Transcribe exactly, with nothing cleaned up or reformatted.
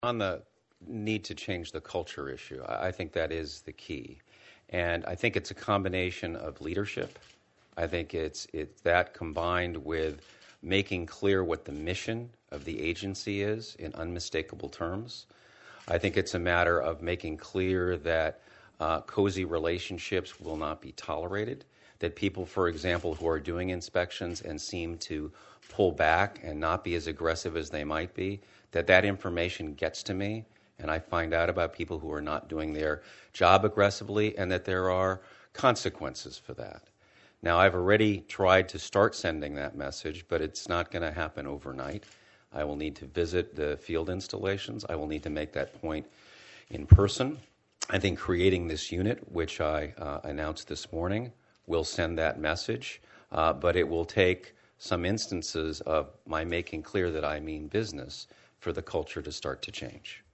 On the need to change the culture issue, I think that is the key. And I think it's a combination of leadership. I think it's, it's that combined with making clear what the mission of the agency is in unmistakable terms. I think it's a matter of making clear that uh, cozy relationships will not be tolerated, that people, for example, who are doing inspections and seem to pull back and not be as aggressive as they might be, that that information gets to me and I find out about people who are not doing their job aggressively and that there are consequences for that. Now, I've already tried to start sending that message, but it's not going to happen overnight. I will need to visit the field installations. I will need to make that point in person. I think creating this unit, which I uh, announced this morning, will send that message, uh, but it will take some instances of my making clear that I mean business for the culture to start to change.